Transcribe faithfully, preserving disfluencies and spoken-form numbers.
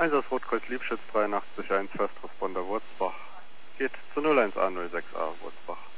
Einsatz Rotkreuz Liebschütz dreiundachtzig eins First Responder Wurzbach. Geht zu null eins A null sechs A Wurzbach.